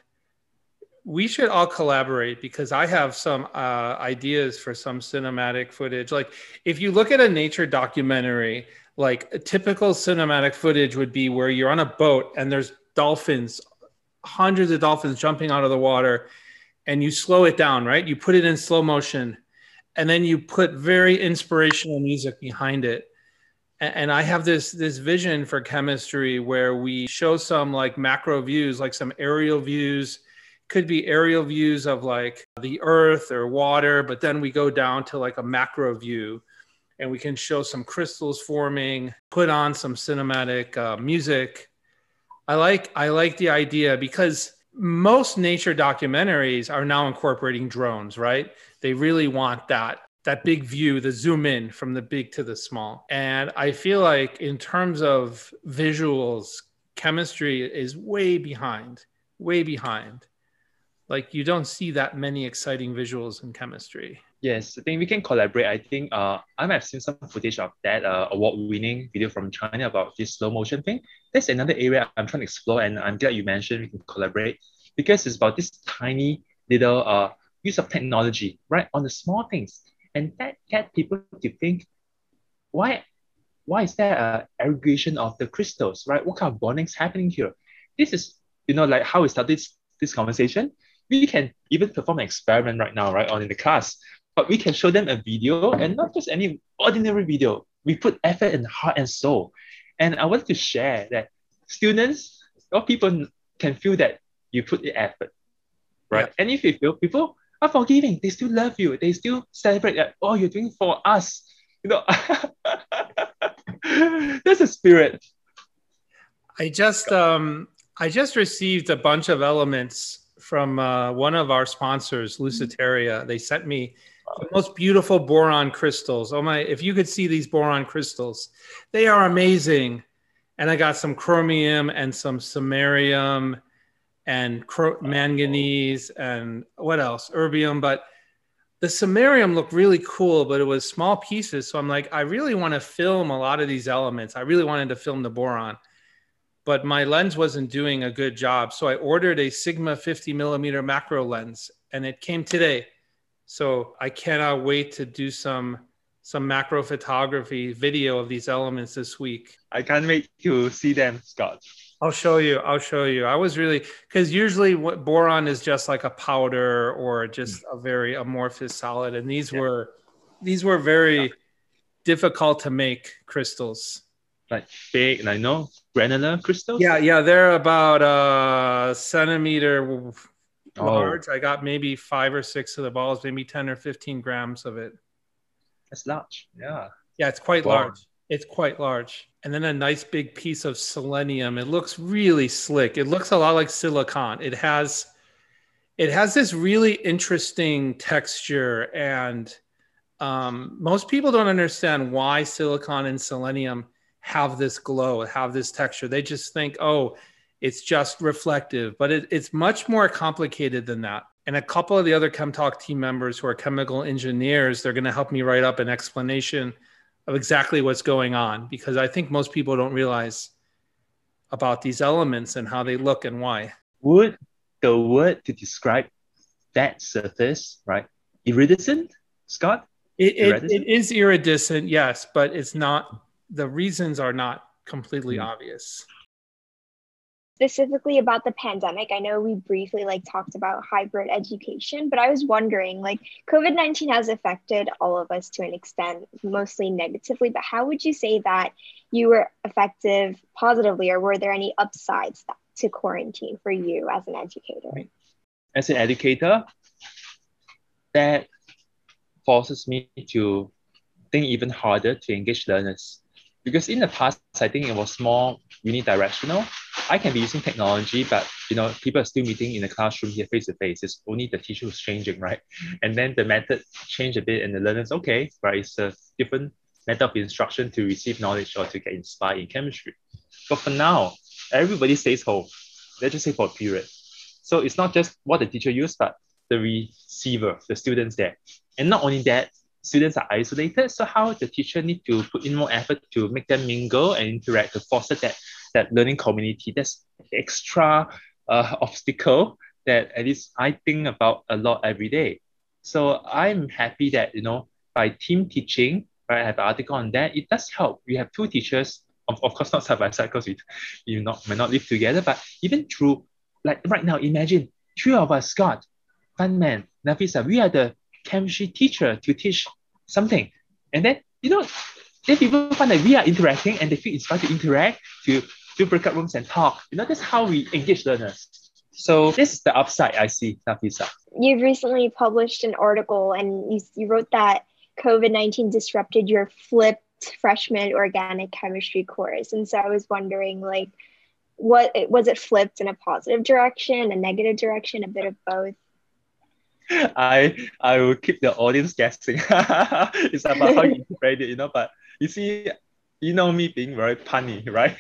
we should all collaborate, because I have some uh, ideas for some cinematic footage. Like if you look at a nature documentary, like a typical cinematic footage would be where you're on a boat and there's dolphins, hundreds of dolphins jumping out of the water, and you slow it down, right? You put it in slow motion, and then you put very inspirational music behind it. And, and I have this, this vision for chemistry where we show some like macro views, like some aerial views, could be aerial views of like the earth or water, but then we go down to like a macro view and we can show some crystals forming, put on some cinematic uh, music. I like I like the idea, because most nature documentaries are now incorporating drones, right? They really want that that big view, the zoom in from the big to the small. And I feel like in terms of visuals, chemistry is way behind, way behind. Like you don't see that many exciting visuals in chemistry. Yes, I think we can collaborate. I think uh, I might have seen some footage of that uh, award-winning video from China about this slow motion thing. That's another area I'm trying to explore, and I'm glad you mentioned we can collaborate because it's about this tiny little uh, use of technology, right, on the small things. And that get people to think, why, why is there a aggregation of the crystals, right? What kind of bonding is happening here? This is, you know, like how we started this, this conversation. We can even perform an experiment right now, right, on in the class. But we can show them a video and not just any ordinary video. We put effort and heart and soul. And I want to share that students or people can feel that you put the effort, right? Yeah. And if you feel people are forgiving, they still love you. They still celebrate that, oh, you're doing it for us. You know, that's a spirit. I just um I just received a bunch of elements from uh, one of our sponsors, Luciteria. They sent me the most beautiful boron crystals. Oh my, if you could see these boron crystals, they are amazing. And I got some chromium and some samarium and manganese and what else? Erbium. But the samarium looked really cool, but it was small pieces. So I'm like, I really want to film a lot of these elements. I really wanted to film the boron, but my lens wasn't doing a good job. So I ordered a Sigma fifty millimeter macro lens and it came today. So I cannot wait to do some some macro photography video of these elements this week. I can't wait to see them, Scott. I'll show you. I'll show you. I was really, because usually what boron is just like a powder or just a very amorphous solid. And these yeah. were, these were very yeah. difficult to make crystals. Like big, like no granular crystals? Yeah, yeah. They're about a centimeter large. Oh. I got maybe five or six of the balls, maybe ten or fifteen grams of it. That's large. Yeah. Yeah, it's quite wow. large. It's quite large. And then a nice big piece of selenium. It looks really slick. It looks a lot like silicon. It has, it has this really interesting texture. And um, most people don't understand why silicon and selenium have this glow, have this texture. They just think, oh, it's just reflective. But it, it's much more complicated than that. And a couple of the other ChemTalk team members who are chemical engineers, they're going to help me write up an explanation of exactly what's going on, because I think most people don't realize about these elements and how they look and why. Would the word to describe that surface, right, iridescent, Scott? It, it, it is iridescent, yes, but it's not, the reasons are not completely mm. obvious. Specifically about the pandemic, I know we briefly like talked about hybrid education, but I was wondering, like, COVID nineteen has affected all of us to an extent, mostly negatively, but how would you say that you were effective positively, or were there any upsides to quarantine for you as an educator? As an educator, that forces me to think even harder to engage learners. Because in the past, I think it was more unidirectional. I can be using technology, but you know, people are still meeting in the classroom here face to face. It's only the teacher who's changing, right? And then the method changed a bit, and the learners, okay, right? It's a different method of instruction to receive knowledge or to get inspired in chemistry. But for now, everybody stays home. Let's just say for a period. So it's not just what the teacher used, but the receiver, the students there. And not only that, students are isolated. So how the teacher need to put in more effort to make them mingle and interact, to foster that, that learning community. That's extra uh, obstacle that at least I think about a lot every day. So I'm happy that, you know, by team teaching, right, I have an article on that. It does help. We have two teachers, of, of course, not side by side because we you not, might not live together, but even through, like right now, imagine three of us, Scott, Funman, Nafisa, we are the chemistry teacher to teach something. And then, you know, then people find that we are interacting and they feel inspired to interact, to do breakout rooms and talk. You know, that's how we engage learners. So this is the upside I see, Nafisa. You've recently published an article and you, you wrote that COVID nineteen disrupted your flipped freshman organic chemistry course. And so I was wondering, like, what was it flipped in a positive direction, a negative direction, a bit of both? I I will keep the audience guessing. It's about how you interpret it, you know. But you see, you know me being very punny, right?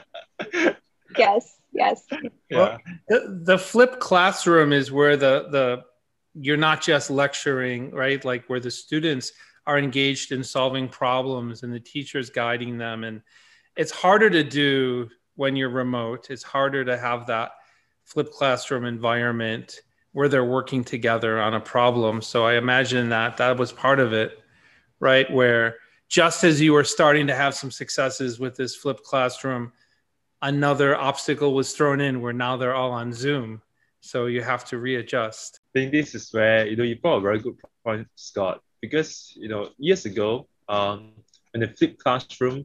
Yes, yes. Well, Yeah. the, the flipped classroom is where the the you're not just lecturing, right? Like where the students are engaged in solving problems and the teacher's guiding them. And it's harder to do when you're remote. It's harder to have that flipped classroom environment where they're working together on a problem. So I imagine that that was part of it, right? Where just as you were starting to have some successes with this flipped classroom, another obstacle was thrown in where now they're all on Zoom. So you have to readjust. I think this is where, you know, you brought a very good point, Scott, because, you know, years ago, um, when the flipped classroom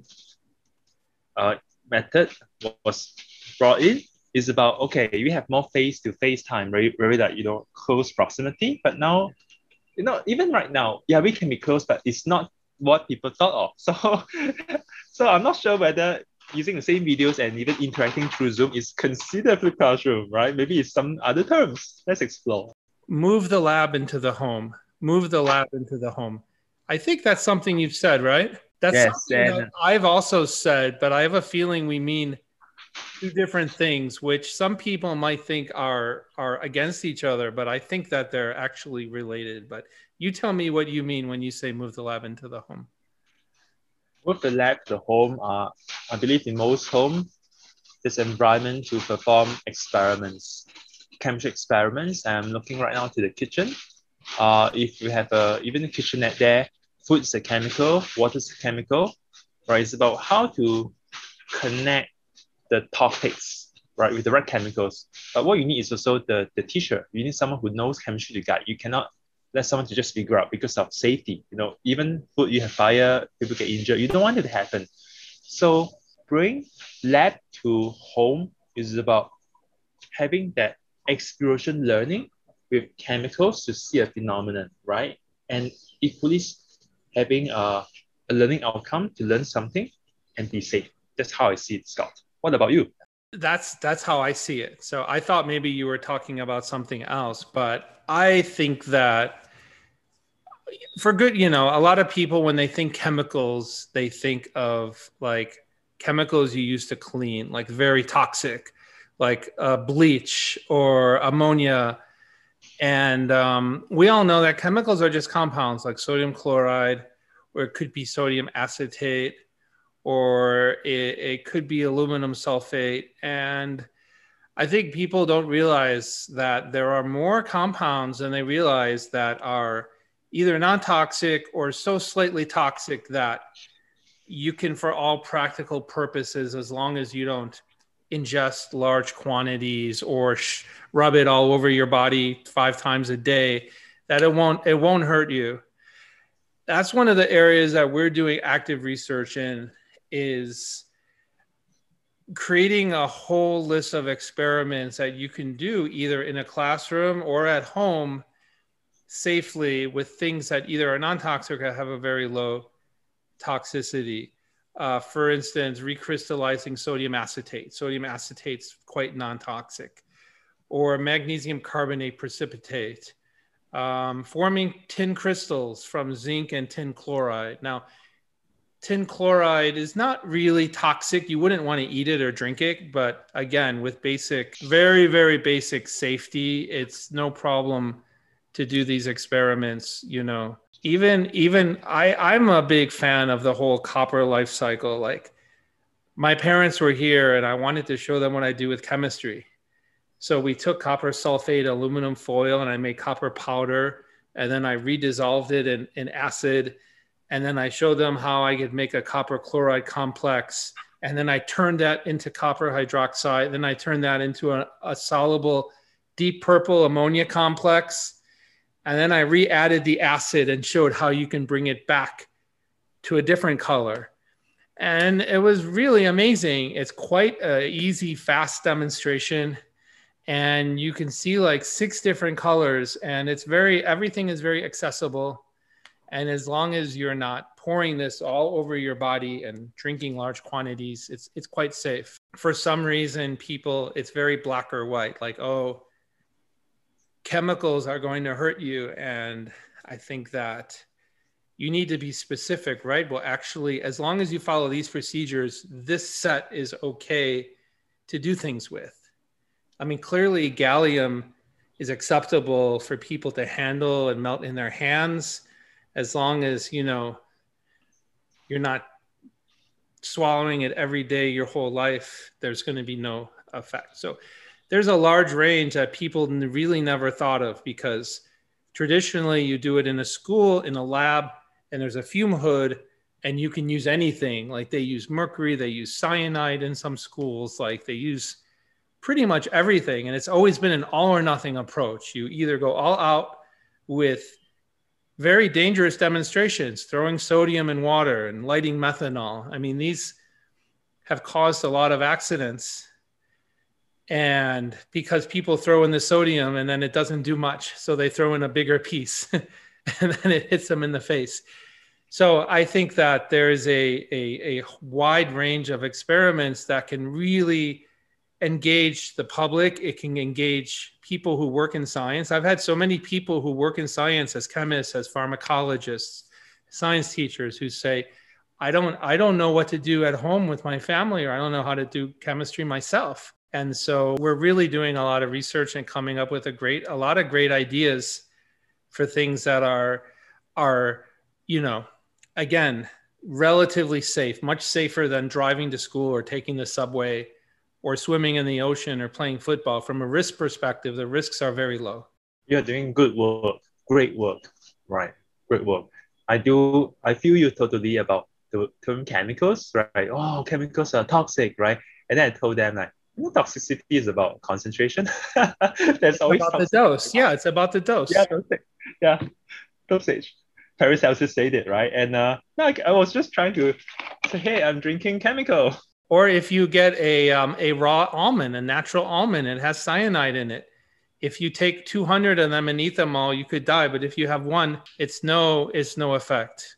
uh, method was brought in, is about, okay, we have more face-to-face time, very, very like, you know, close proximity. But now, you know, even right now, yeah, we can be close, but it's not what people thought of. So, so I'm not sure whether using the same videos and even interacting through Zoom is considered flipped classroom, right? Maybe it's some other terms. Let's explore. Move the lab into the home. Move the lab into the home. I think that's something you've said, right? That's Yes, something and that I've also said, but I have a feeling we mean two different things, which some people might think are are against each other, but I think that they're actually related. But you tell me what you mean when you say move the lab into the home. with the lab, the home, uh, I believe in most homes, this environment to perform experiments, chemistry experiments. I'm looking right now to the kitchen. Uh, if you have a, even a kitchenette there, food is a chemical, water is a chemical, right? It's about how to connect the topics, right, with the right chemicals. But what you need is also the, the teacher. You need someone who knows chemistry to guide. You cannot let someone to just figure out because of safety. You know, even food, you have fire, people get injured. You don't want it to happen. So bring lab to home is about having that exploration learning with chemicals to see a phenomenon, right? And equally having a, a learning outcome to learn something and be safe. That's how I see it, Scott. What about you? That's that's how I see it. So I thought maybe you were talking about something else, but I think that for good, you know, a lot of people when they think chemicals, they think of like chemicals you use to clean, like very toxic, like uh, bleach or ammonia. And um, we all know that chemicals are just compounds like sodium chloride, or it could be sodium acetate, or it, it could be aluminum sulfate. And I think people don't realize that there are more compounds than they realize that are either non-toxic or so slightly toxic that you can, for all practical purposes, as long as you don't ingest large quantities or sh- rub it all over your body five times a day, that it won't it won't hurt you. That's one of the areas that we're doing active research in, is creating a whole list of experiments that you can do either in a classroom or at home safely with things that either are non-toxic or have a very low toxicity. Uh, for instance, recrystallizing sodium acetate. Sodium acetate's quite non-toxic. Or magnesium carbonate precipitate. Um, forming tin crystals from zinc and tin chloride. Now, tin chloride is not really toxic. You wouldn't want to eat it or drink it. But again, with basic, very, very basic safety, it's no problem to do these experiments, you know. Even, even I, I'm a big fan of the whole copper life cycle. Like my parents were here and I wanted to show them what I do with chemistry. So we took copper sulfate, aluminum foil, and I made copper powder. And then I redissolved it in, in acid. And then I showed them how I could make a copper chloride complex. And then I turned that into copper hydroxide. Then I turned that into a, a soluble deep purple ammonia complex. And then I re-added the acid and showed how you can bring it back to a different color. And it was really amazing. It's quite an easy, fast demonstration. And you can see like six different colors. And it's very, everything is very accessible. And as long as you're not pouring this all over your body and drinking large quantities, it's it's quite safe. For some reason, people, it's very black or white, like, oh, chemicals are going to hurt you. And I think that you need to be specific, right? Well, actually, as long as you follow these procedures, this set is okay to do things with. I mean, clearly gallium is acceptable for people to handle and melt in their hands, as long as, you know, you're not swallowing it every day your whole life, there's going to be no effect. So there's a large range that people really never thought of, because traditionally you do it in a school, in a lab, and there's a fume hood and you can use anything. Like they use mercury, they use cyanide in some schools, like they use pretty much everything. And it's always been an all or nothing approach. You either go all out with very dangerous demonstrations, throwing sodium in water and lighting methanol. I mean, these have caused a lot of accidents. And because people throw in the sodium and then it doesn't do much, so they throw in a bigger piece and then it hits them in the face. So I think that there is a, a, a wide range of experiments that can really engage the public. It can engage people who work in science. I've had so many people who work in science as chemists, as pharmacologists, science teachers who say, I don't, I don't know what to do at home with my family, or I don't know how to do chemistry myself. And so we're really doing a lot of research and coming up with a great, a lot of great ideas for things that are, are, you know, again, relatively safe, much safer than driving to school or taking the subway or swimming in the ocean or playing football. From a risk perspective, the risks are very low. You're doing good work, great work, right? Great work. I do, I feel you totally about the term chemicals, right? Oh, chemicals are toxic, right? And then I told them like, you know, toxicity is about concentration. There's always about the dose. Yeah, it's about the dose. Yeah, dosage. Yeah, dosage. Paracelsus said it, right? And uh, like I was just trying to say, hey, I'm drinking chemical. Or if you get a um, a raw almond, a natural almond, it has cyanide in it. If you take two hundred of them and eat them all, you could die. But if you have one, it's no, it's no effect.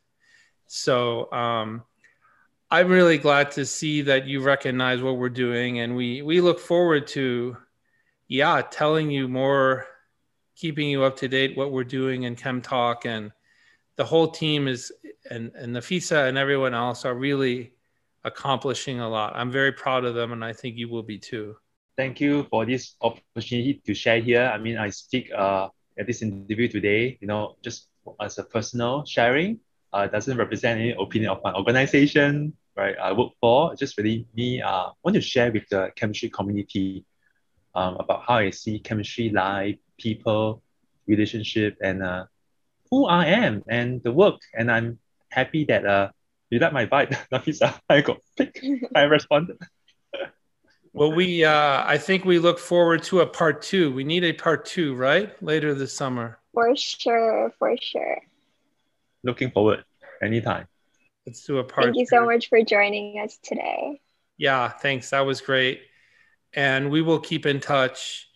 So um, I'm really glad to see that you recognize what we're doing, and we we look forward to, yeah, telling you more, keeping you up to date what we're doing in ChemTalk. And the whole team is, and and Nafisa and everyone else are really accomplishing a lot. I'm very proud of them, and I think you will be too. Thank you for this opportunity to share here. I mean, I speak uh, at this interview today, you know, just as a personal sharing. Uh, doesn't represent any opinion of my organization, right? I work for. Just really me. Uh, want to share with the chemistry community um, about how I see chemistry, life, people, relationship, and uh, who I am and the work. And I'm happy that uh, you like my vibe, Nafisa. I got picked. I responded. Well, we, uh, I think we look forward to a part two. We need a part two, right? Later this summer. For sure, for sure. Looking forward anytime. Let's do a part Thank you two. so much for joining us today. Yeah, thanks. That was great. And we will keep in touch.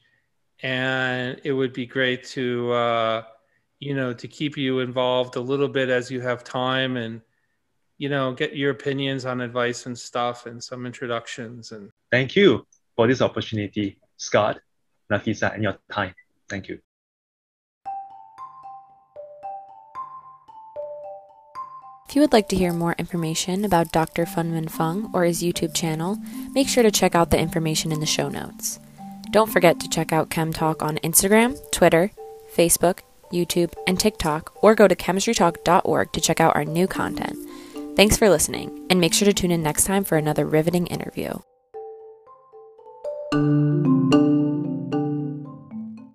And it would be great to, uh, you know, to keep you involved a little bit as you have time, and, you know, get your opinions on advice and stuff and some introductions. And thank you for this opportunity, Scott, Nafisa, and your time. Thank you. If you would like to hear more information about Doctor Funmin Fung or his YouTube channel, make sure to check out the information in the show notes. Don't forget to check out ChemTalk on Instagram, Twitter, Facebook, YouTube, and TikTok, or go to chemistry talk dot org to check out our new content. Thanks for listening, and make sure to tune in next time for another riveting interview.